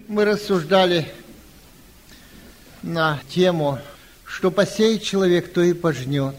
Мы рассуждали на тему, что посеет человек, то и пожнет.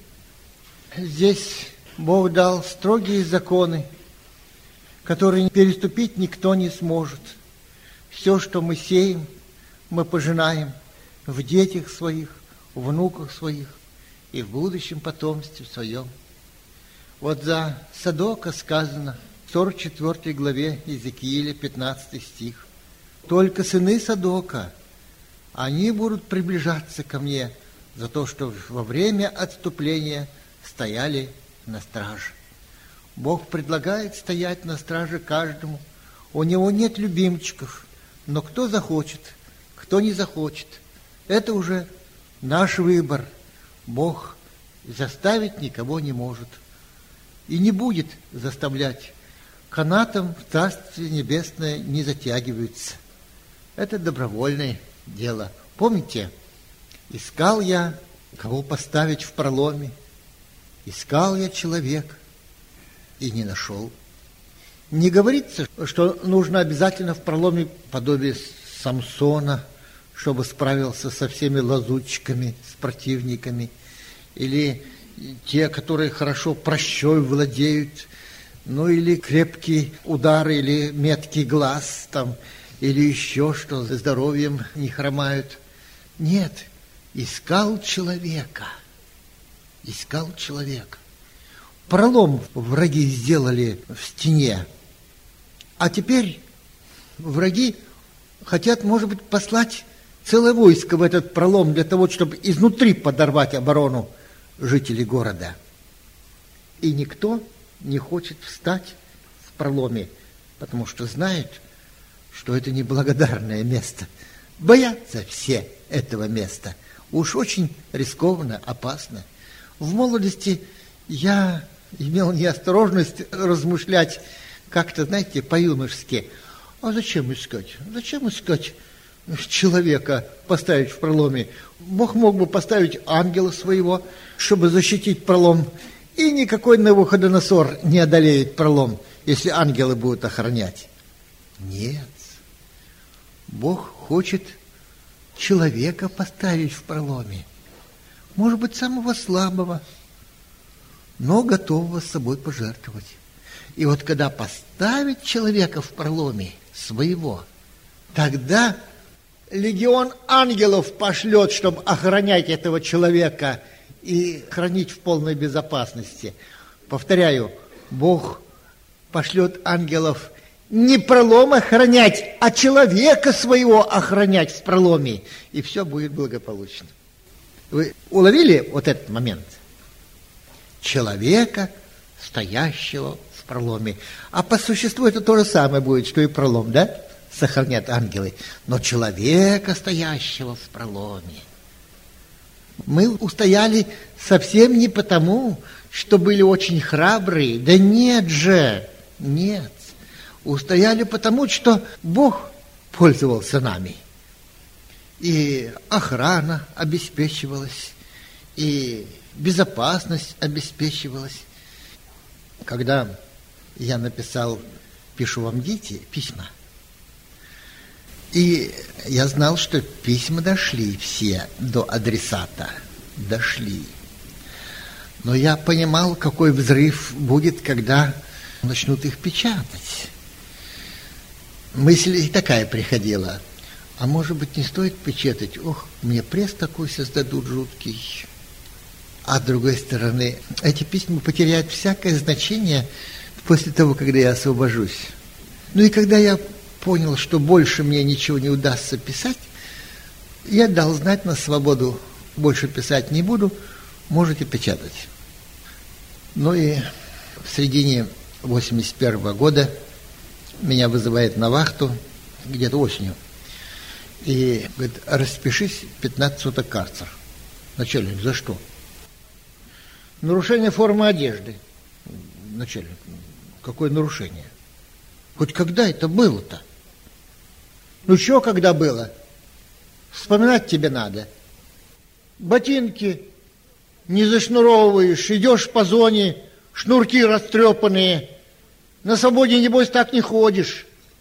Здесь Бог дал строгие законы, которые переступить никто не сможет. Все, что мы сеем, мы пожинаем в детях своих, в внуках своих и в будущем потомстве своем. Вот за Содока сказано в 44 главе Иезекииля, 15 стих. Только сыны Содока, они будут приближаться ко мне за то, что во время отступления стояли на страже. Бог предлагает стоять на страже каждому. У него нет любимчиков, но кто захочет, кто не захочет, это уже наш выбор. Бог заставить никого не может и не будет заставлять. Канатом в Царствие Небесное не затягиваются. Это добровольное дело. Помните, искал я, кого поставить в проломе, искал я человека и не нашел. Не говорится, что нужно обязательно в проломе подобие Самсона, чтобы справился со всеми лазутчиками, с противниками, или те, которые хорошо прощой владеют, ну или крепкий удар, или меткий глаз, там, или еще что, здоровьем не хромают. Нет, искал человека. Искал человека. Пролом враги сделали в стене, а теперь враги хотят, может быть, послать целое войско в этот пролом для того, чтобы изнутри подорвать оборону жителей города. И никто не хочет встать в проломе, потому что знают, что это неблагодарное место. Боятся все этого места. Уж очень рискованно, опасно. В молодости я имел неосторожность размышлять как-то, знаете, по-юношески. А зачем искать? Зачем искать человека, поставить в проломе? Бог мог бы поставить ангела своего, чтобы защитить пролом. И никакой Навуходоносор не одолеет пролом, если ангелы будут охранять. Нет. Бог хочет человека поставить в проломе. Может быть, самого слабого, но готового с собой пожертвовать. И вот когда поставит человека в проломе своего, тогда легион ангелов пошлет, чтобы охранять этого человека и хранить в полной безопасности. Повторяю, Бог пошлет ангелов не пролом охранять, а человека своего охранять в проломе. И все будет благополучно. Вы уловили вот этот момент? Человека, стоящего в проломе. А по существу это то же самое будет, что и пролом, да? Сохранят ангелы. Но человека, стоящего в проломе. Мы устояли совсем не потому, что были очень храбрые. Да нет же, нет. Устояли потому, что Бог пользовался нами. И охрана обеспечивалась, и безопасность обеспечивалась. Когда я написал «Пишу вам, дети», письма, и я знал, что письма дошли все до адресата, дошли. Но я понимал, какой взрыв будет, когда начнут их печатать. Мысль и такая приходила. А может быть, не стоит печатать? Ох, мне пресс такой создадут жуткий. А с другой стороны, эти письма потеряют всякое значение после того, когда я освобожусь. Ну и когда я понял, что больше мне ничего не удастся писать, я дал знать на свободу, больше писать не буду, можете печатать. Ну и в середине 81 года меня вызывает на вахту, где-то осенью, и говорит: распишись, 15 суток карцер. Начальник: за что? Нарушение формы одежды. Начальник: какое нарушение? Хоть когда это было-то? Ну что когда было? Вспоминать тебе надо. Ботинки не зашнуровываешь, идешь по зоне, шнурки растрепанные. На свободе, небось, так не ходишь.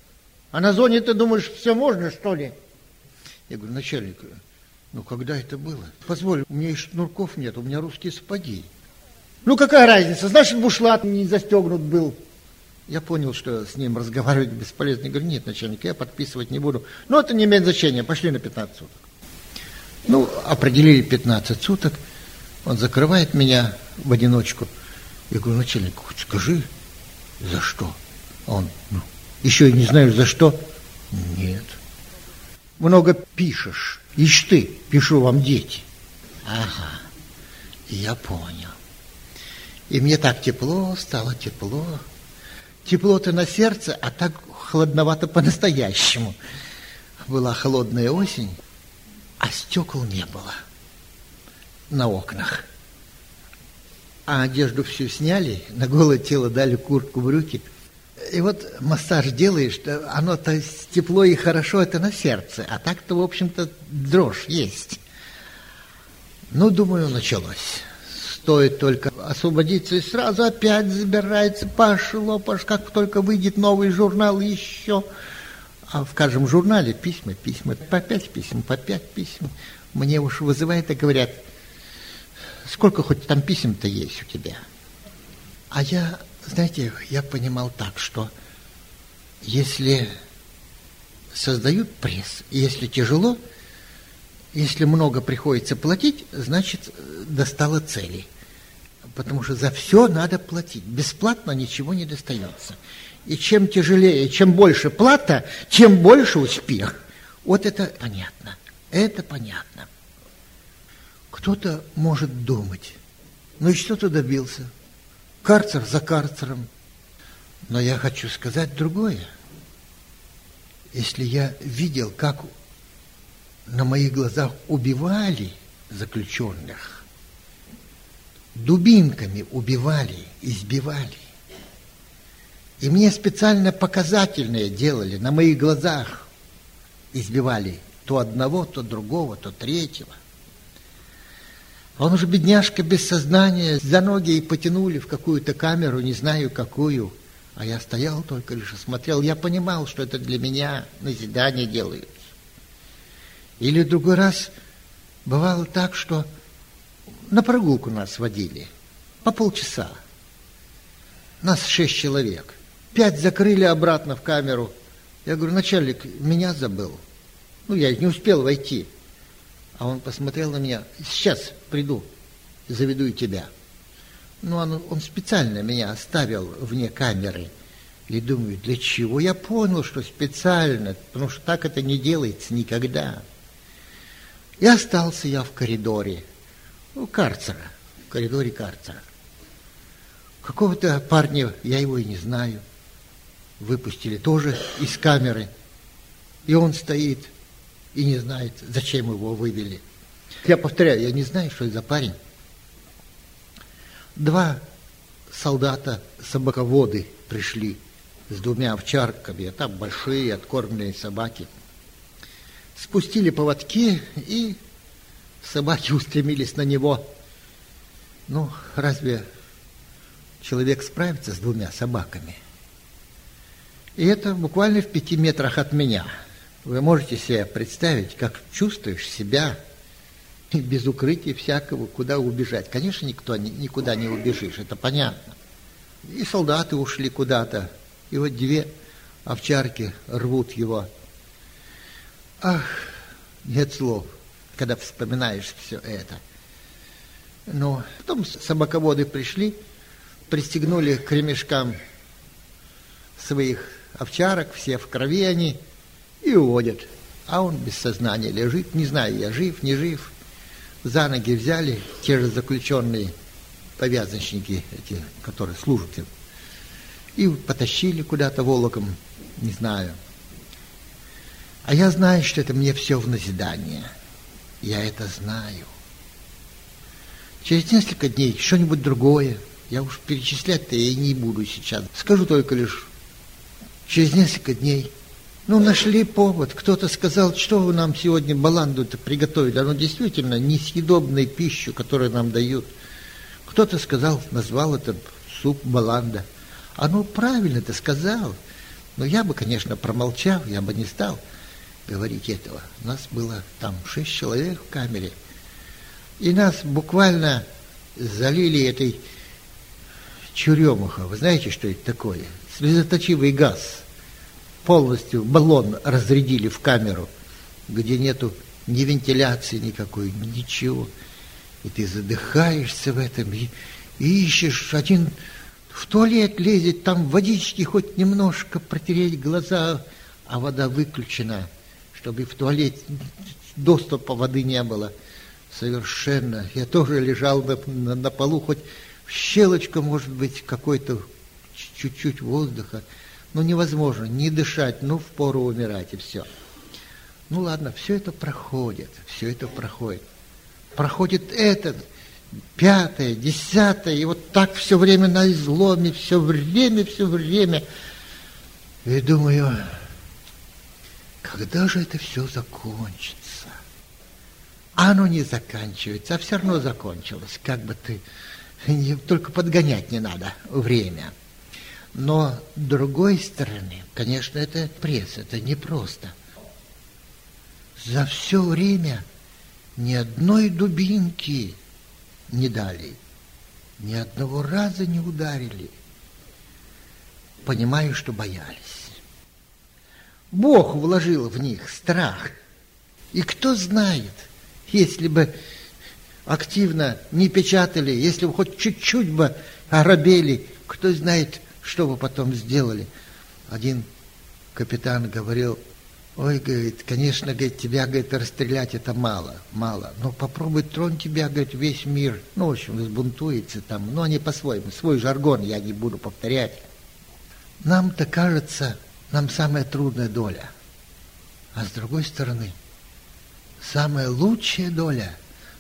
А на зоне ты думаешь, все можно, что ли? Я говорю, начальник, ну когда это было? Позволь, у меня и шнурков нет, у меня русские сапоги. Ну какая разница, значит, бушлат не застегнут был. Я понял, что с ним разговаривать бесполезно. Я говорю, нет, начальник, я подписывать не буду. Ну это не имеет значения, пошли на 15 суток. Ну, определили 15 суток, он закрывает меня в одиночку. Я говорю, начальник, хоть скажи, за что? А он, ну, еще и не знаешь, за что? Нет. Много пишешь. Ишь ты, пишу вам дети. Ага, я понял. И мне так тепло, стало тепло. Тепло-то на сердце, а так холодновато по-настоящему. Была холодная осень, а стекол не было на окнах. А одежду всю сняли, на голое тело дали куртку, брюки. И вот массаж делаешь, оно-то тепло и хорошо, это на сердце. А так-то, в общем-то, дрожь есть. Ну, думаю, началось. Стоит только освободиться, и сразу опять забирается, пошло, как только выйдет новый журнал, еще. А в каждом журнале письма, по 5 писем. Мне уж вызывает и говорят, сколько хоть там писем-то есть у тебя? А я, знаете, я понимал так, что если создают пресс, если тяжело, если много приходится платить, значит, достало цели. Потому что за все надо платить. Бесплатно ничего не достается. И чем тяжелее, чем больше плата, тем больше успех. Вот это понятно. Это понятно. Кто-то может думать, ну и что ты добился? Карцер за карцером. Но я хочу сказать другое. Если я видел, как на моих глазах убивали заключенных, дубинками убивали, избивали, и мне специально показательные делали, на моих глазах избивали то одного, то другого, то третьего. Он уже, бедняжка, без сознания, за ноги и потянули в какую-то камеру, не знаю какую. А я стоял только лишь и смотрел. Я понимал, что это для меня назидание делают. Или в другой раз бывало так, что на прогулку нас водили по полчаса. Нас 6 человек. 5 закрыли обратно в камеру. Я говорю, начальник, меня забыл. Ну, я не успел войти. А он посмотрел на меня, сейчас приду, заведу и тебя. Ну, он специально меня оставил вне камеры. И думаю, для чего? Я понял, что специально, потому что так это не делается никогда. И остался я в коридоре, у карцера, в коридоре карцера. Какого-то парня, я его и не знаю, выпустили тоже из камеры. И он стоит и не знает, зачем его вывели. Я повторяю, я не знаю, что это за парень. 2 солдата-собаководы пришли с 2 овчарками, а там большие откормленные собаки. Спустили поводки, и собаки устремились на него. Ну, разве человек справится с 2 собаками? И это буквально в 5 метрах от меня. Вы можете себе представить, как чувствуешь себя без укрытия всякого, куда убежать. Конечно, никуда не убежишь, это понятно. И солдаты ушли куда-то, и вот 2 овчарки рвут его. Ах, нет слов, когда вспоминаешь все это. Но потом собаководы пришли, пристегнули к ремешкам своих овчарок, все в крови они, и уводят. А он без сознания лежит, не знаю, я жив, не жив. За ноги взяли те же заключенные повязочники, эти, которые служат им, и потащили куда-то волоком, не знаю. А я знаю, что это мне все в назидание. Я это знаю. Через несколько дней что-нибудь другое. Я уж перечислять-то я и не буду сейчас. Скажу только лишь, через несколько дней, ну, нашли повод. Кто-то сказал, что вы нам сегодня баланду-то приготовили. Оно действительно несъедобная пища, которую нам дают. Кто-то сказал, назвал это суп баланда. Оно правильно-то сказал. Но я бы, конечно, промолчал, я бы не стал говорить этого. У нас было там 6 человек в камере. И нас буквально залили этой черемухой. Вы знаете, что это такое? Слезоточивый газ. Полностью баллон разрядили в камеру, где нету ни вентиляции никакой, ничего. И ты задыхаешься в этом, и ищешь. Один в туалет лезет, там водички хоть немножко протереть глаза, а вода выключена, чтобы в туалет доступа воды не было. Совершенно. Я тоже лежал на полу, хоть в щелочку, может быть, какой-то чуть-чуть воздуха. Но невозможно не дышать, впору умирать, и все. Ну ладно, все это проходит, Проходит этот, 5-е, 10-е, и вот так все время на изломе, все время. И думаю, когда же это все закончится? А оно не заканчивается, а все равно закончилось. Как бы ты, только подгонять не надо время. Но с другой стороны, конечно, это пресс, это непросто. За все время ни одной дубинки не дали, ни одного раза не ударили. Понимаю, что боялись. Бог вложил в них страх. И кто знает, если бы активно не печатали, если бы хоть чуть-чуть бы оробели, кто знает, что вы потом сделали. Один капитан говорил: ой, говорит, конечно, говорит, тебя, говорит, расстрелять это мало. Но попробуй тронь тебя, говорит, весь мир. В общем, взбунтуется там. Но они по-своему, свой жаргон я не буду повторять. Нам-то кажется, нам самая трудная доля. А с другой стороны, самая лучшая доля,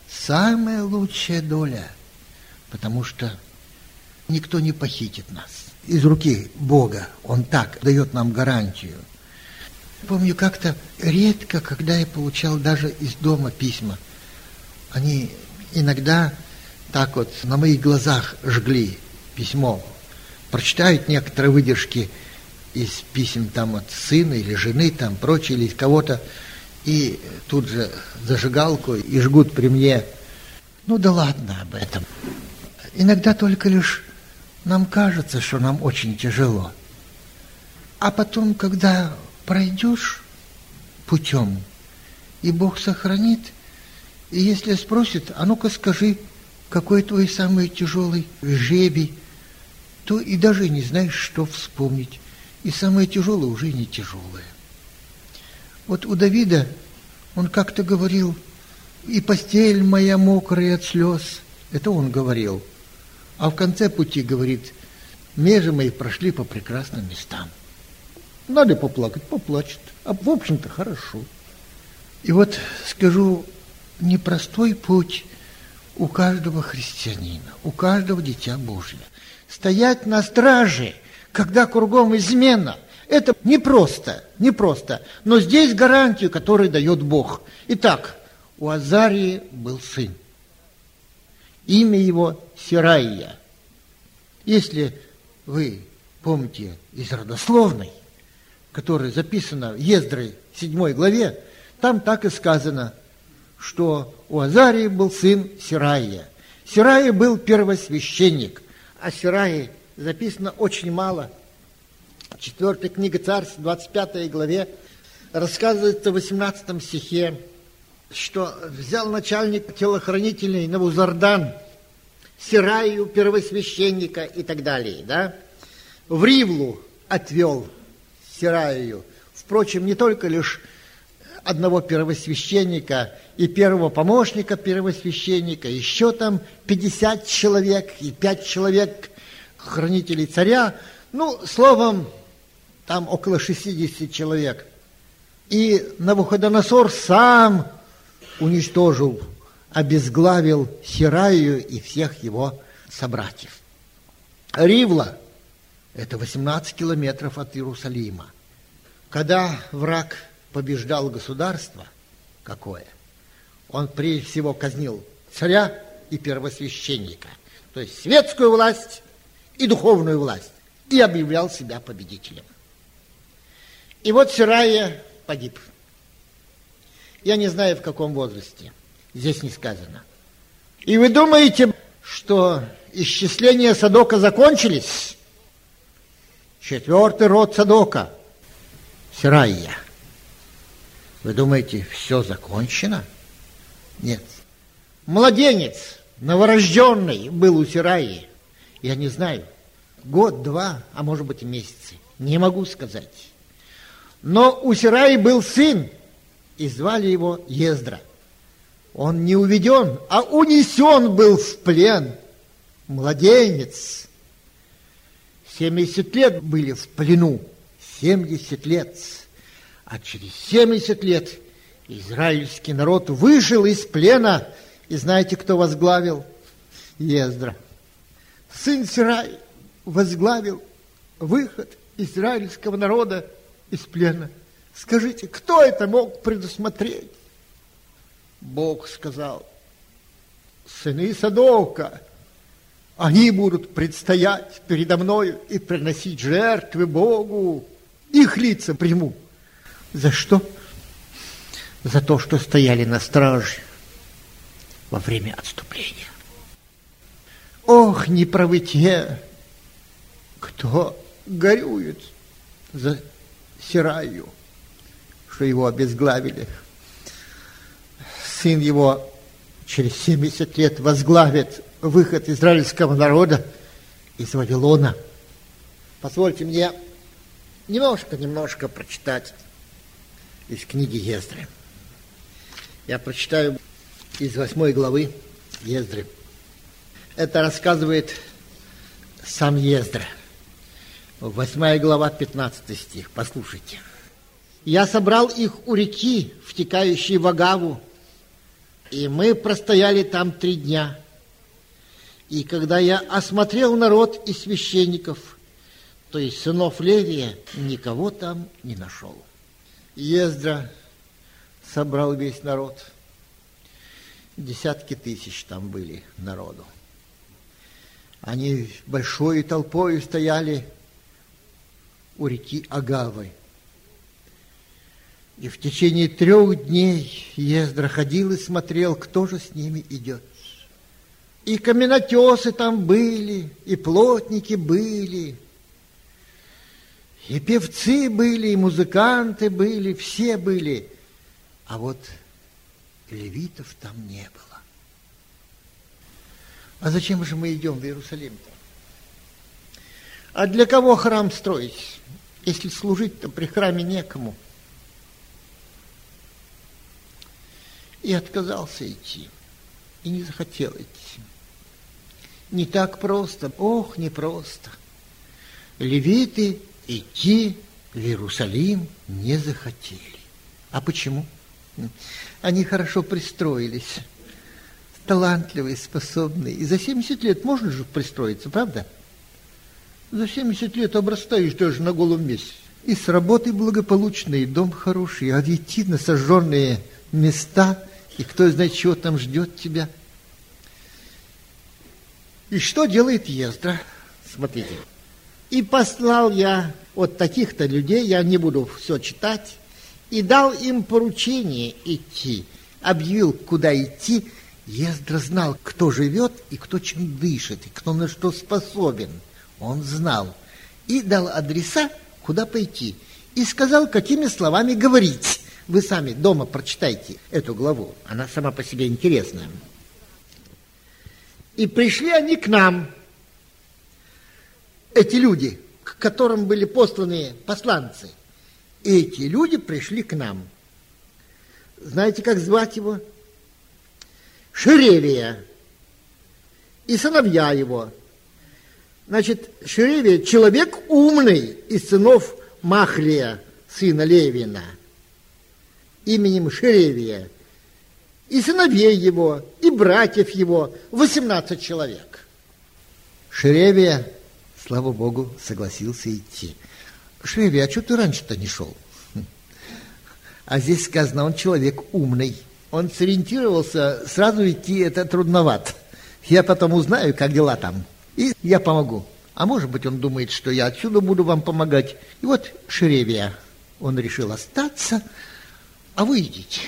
потому что никто не похитит нас. Из руки Бога Он так дает нам гарантию. Помню, как-то редко, когда я получал даже из дома письма, они иногда так вот на моих глазах жгли письмо. Прочитают некоторые выдержки из писем там от сына или жены, там прочее, или из кого-то, и тут же зажигалку и жгут при мне. Ну да ладно об этом. Иногда только лишь нам кажется, что нам очень тяжело. А потом, когда пройдешь путем, и Бог сохранит, и если спросит, а ну-ка скажи, какой твой самый тяжелый жребий, то и даже не знаешь, что вспомнить. И самое тяжелое уже не тяжелое. Вот у Давида он как-то говорил: и постель моя мокрая от слез. Это он говорил. А в конце пути говорит: межи мои прошли по прекрасным местам. Надо поплакать, поплачет. А в общем-то хорошо. И вот скажу, непростой путь у каждого христианина, у каждого дитя Божьего. Стоять на страже, когда кругом измена, это непросто. Но здесь гарантию, которую дает Бог. Итак, у Азарии был сын. Имя его Сераия. Если вы помните из родословной, которая записана в Ездры 7 главе, там так и сказано, что у Азарии был сын Сераия. Сераия был первосвященник. О Сераии записано очень мало. 4 книга Царств, 25 главе, рассказывается в 18 стихе, что взял начальник телохранителей Навузардан Сераию, первосвященника и так далее, да? В Ривлу отвел Сераию. Впрочем, не только лишь одного первосвященника и первого помощника первосвященника, еще там 50 человек и 5 человек хранителей царя, словом, там около 60 человек. И Навуходоносор сам уничтожил, обезглавил Сераию и всех его собратьев. Ривла – это 18 километров от Иерусалима. Когда враг побеждал государство какое, он прежде всего казнил царя и первосвященника, то есть светскую власть и духовную власть, и объявлял себя победителем. И вот Серая погиб. Я не знаю, в каком возрасте. Здесь не сказано. И вы думаете, что исчисления Садока закончились? 4-й род Садока, Серая. Вы думаете, все закончено? Нет. Младенец, новорожденный, был у Сераи. Я не знаю, год, 2, а может быть и месяцы. Не могу сказать. Но у Сераи был сын, и звали его Ездра. Он не уведен, а унесен был в плен. Младенец. 70 лет были в плену. 70 лет. А через 70 лет израильский народ вышел из плена. И знаете, кто возглавил? Ездра. Сын Сераи возглавил выход израильского народа из плена. Скажите, кто это мог предусмотреть? Бог сказал: сыны Садока, они будут предстоять передо мною и приносить жертвы Богу. Их лица приму. За что? За то, что стояли на страже во время отступления. Ох, не правы те, кто горюет за Сераю, что его обезглавили. Сын его через 70 лет возглавит выход израильского народа из Вавилона. Позвольте мне немножко прочитать из книги Ездры. Я прочитаю из 8 главы Ездры. Это рассказывает сам Ездра. 8 глава, 15 стих. Послушайте. «Я собрал их у реки, втекающей в Агаву, и мы простояли там 3 дня. И когда я осмотрел народ и священников, то есть сынов Левия, никого там не нашел». Ездра собрал весь народ. Десятки тысяч там были народу. Они большой толпой стояли у реки Агавы. И в течение 3 дней Ездра ходил и смотрел, кто же с ними идет. И каменотесы там были, и плотники были, и певцы были, и музыканты были, все были. А вот левитов там не было. А зачем же мы идем в Иерусалим-то? А для кого храм строить, если служить-то при храме некому? И отказался идти, и не захотел идти. Не так просто, ох, не просто. Левиты идти в Иерусалим не захотели. А почему? Они хорошо пристроились, талантливые, способные. И за 70 лет можно же пристроиться, правда? За 70 лет обрастаешь даже на голом месте. И с работы благополучной, и дом хороший, а идти на сожженные места, и кто знает, чего там ждет тебя. И что делает Ездра? Смотрите. «И послал я вот таких-то людей, я не буду все читать, и дал им поручение идти, объявил, куда идти». Ездра знал, кто живет и кто чем дышит, и кто на что способен. Он знал. И дал адреса, куда пойти. И сказал, какими словами говорить. Вы сами дома прочитайте эту главу. Она сама по себе интересная. «И пришли они к нам, эти люди, к которым были посланы посланцы. Эти люди пришли к нам». Знаете, как звать его? Шеревия и сыновья его. Значит, Шеревия – человек умный из сынов Махлия, сына Левина, именем Шеревия, и сыновей его, и братьев его, 18 человек. Шеревия, слава Богу, согласился идти. Шеревия, а что ты раньше-то не шел? А здесь сказано, он человек умный. Он сориентировался, сразу идти это трудновато. Я потом узнаю, как дела там, и я помогу. А может быть, он думает, что я отсюда буду вам помогать. И вот Шеревия Он решил остаться, а вы идите.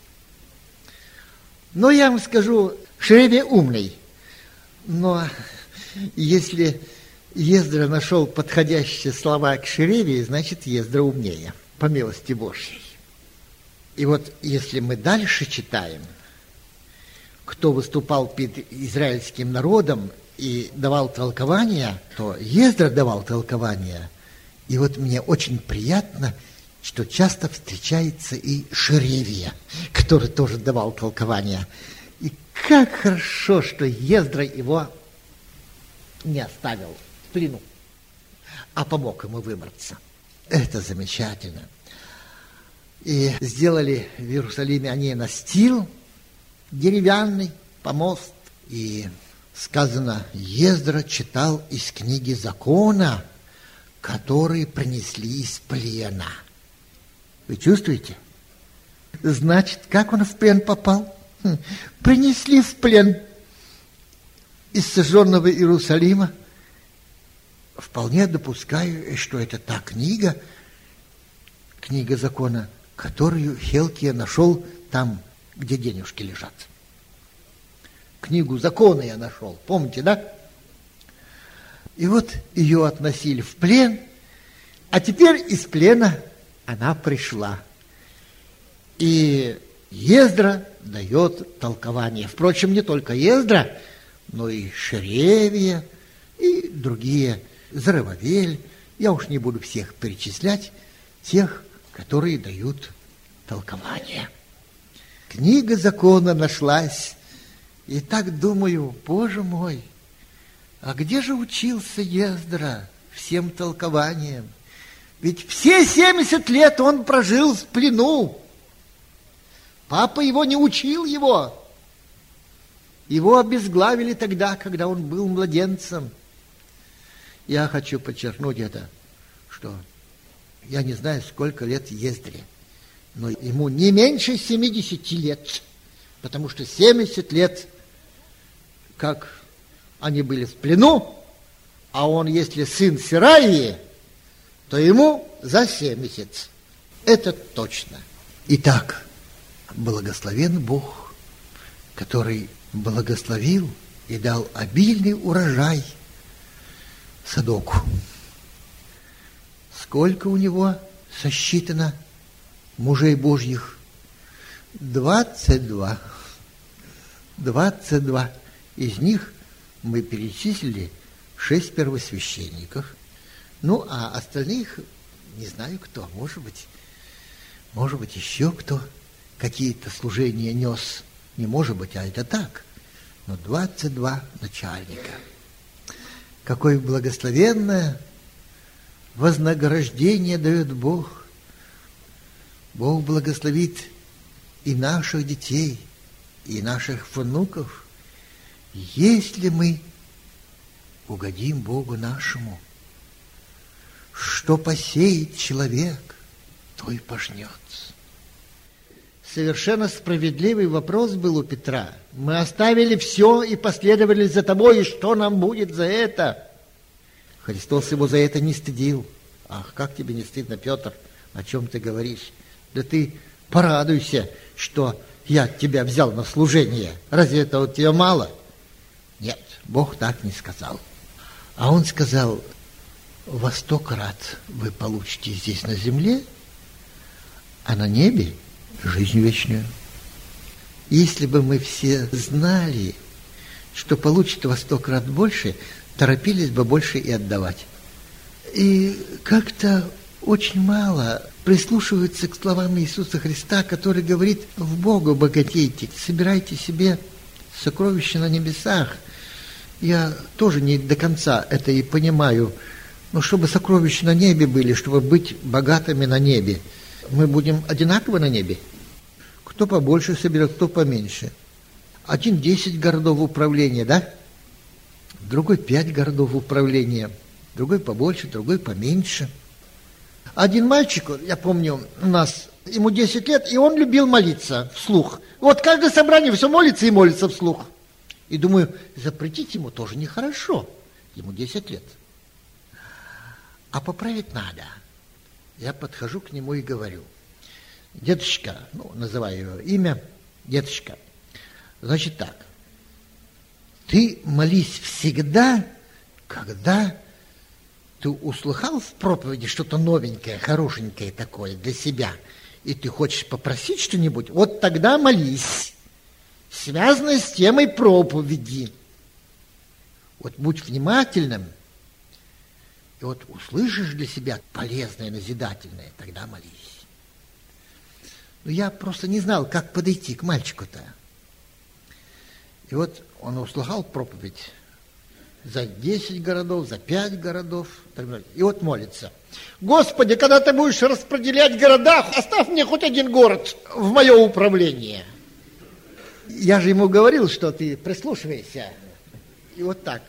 Но я вам скажу, Шеревия умный. Но если Ездра нашел подходящие слова к Шеревии, значит, Ездра умнее, по милости Божьей. И вот если мы дальше читаем, кто выступал перед израильским народом и давал толкования, то Ездра давал толкования. И вот мне очень приятно, что часто встречается и Шеревия, который тоже давал толкования. И как хорошо, что Ездра его не оставил в плену, а помог ему выбраться. Это замечательно. И сделали в Иерусалиме они настил деревянный, помост. И сказано, Ездра читал из книги закона, которые принесли из плена. Вы чувствуете? Значит, как он в плен попал? Принесли в плен из сожженного Иерусалима. Вполне допускаю, что это та книга закона, которую Хилкия нашел там, где денежки лежат. Книгу закона я нашел, помните, да? И вот ее относили в плен, а теперь из плена она пришла. И Ездра дает толкование. Впрочем, не только Ездра, но и Шеревия, и другие, Зоровавель. Я уж не буду всех перечислять, тех, которые дают толкование. Книга закона нашлась, и так думаю, Боже мой, а где же учился Ездра всем толкованием? Ведь все 70 лет он прожил в плену. Папа его не учил его. Его обезглавили тогда, когда он был младенцем. Я хочу подчеркнуть это, что я не знаю, сколько лет Ездре, но ему не меньше 70 лет, потому что 70 лет, как они были в плену, а он, если сын Сираии, то ему за 70. Это точно. Итак, благословен Бог, который благословил и дал обильный урожай Садоку. Сколько у него сосчитано мужей Божьих? 22. 22. Из них мы перечислили 6 первосвященников. Ну, а остальных не знаю кто. Может быть, еще кто какие-то служения нес. Не может быть, а это так. Но 22 начальника. Какое благословенное вознаграждение дает Бог. Бог благословит и наших детей, и наших внуков, если мы угодим Богу нашему. Что посеет человек, то и пожнет. Совершенно справедливый вопрос был у Петра. Мы оставили все и последовали за тобой, и что нам будет за это? Христос его за это не стыдил. Ах, как тебе не стыдно, Петр, о чем ты говоришь? Да ты порадуйся, что я тебя взял на служение. Разве этого тебе мало? Нет, Бог так не сказал. А Он сказал, во 100 крат вы получите здесь на земле, а на небе жизнь вечную. Если бы мы все знали, что получат во 100 крат больше, торопились бы больше и отдавать. И как-то очень мало прислушиваются к словам Иисуса Христа, который говорит, в Бога богатейте, собирайте себе сокровища на небесах. Я тоже не до конца это и понимаю, но чтобы сокровища на небе были, чтобы быть богатыми на небе, мы будем одинаково на небе. Кто побольше соберет, кто поменьше. Один 10 городов управления, да? Другой 5 городов управления. Другой побольше, другой поменьше. Один мальчик, я помню, у нас, ему 10 лет, и он любил молиться вслух. Вот каждое собрание все молится и молится вслух. И думаю, запретить ему тоже нехорошо. Ему 10 лет. А поправить надо. Я подхожу к нему и говорю: дедушка, называю его имя, дедушка, значит так, ты молись всегда, когда ты услыхал в проповеди что-то новенькое, хорошенькое такое для себя, и ты хочешь попросить что-нибудь, вот тогда молись, связанное с темой проповеди. Вот будь внимательным, и вот услышишь для себя полезное, назидательное, тогда молись. Но я просто не знал, как подойти к мальчику-то. И вот он услыхал проповедь за 10 городов, за 5 городов. И вот молится: Господи, когда ты будешь распределять города, оставь мне хоть один город в мое управление. Я же ему говорил, что ты прислушивайся. И вот так.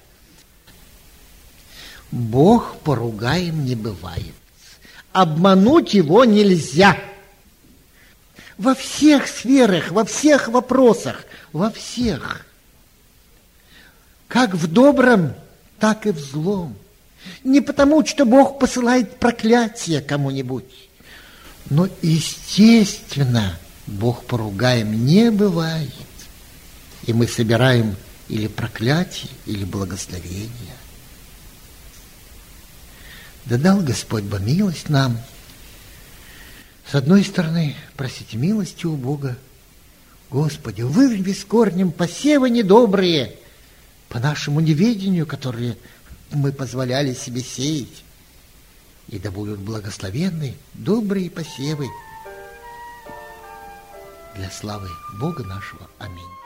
Бог поругаем не бывает. Обмануть его нельзя. Во всех сферах, во всех вопросах, во всех. Как в добром, так и в злом. Не потому, что Бог посылает проклятие кому-нибудь, но, естественно, Бог поругаем не бывает. И мы собираем или проклятие, или благословение. Да дал Господь бы милость нам. С одной стороны, просите милости у Бога. Господи, вырви с корнем посевы недобрые, по нашему неведению, которые мы позволяли себе сеять. И да будут благословенны добрые посевы для славы Бога нашего. Аминь.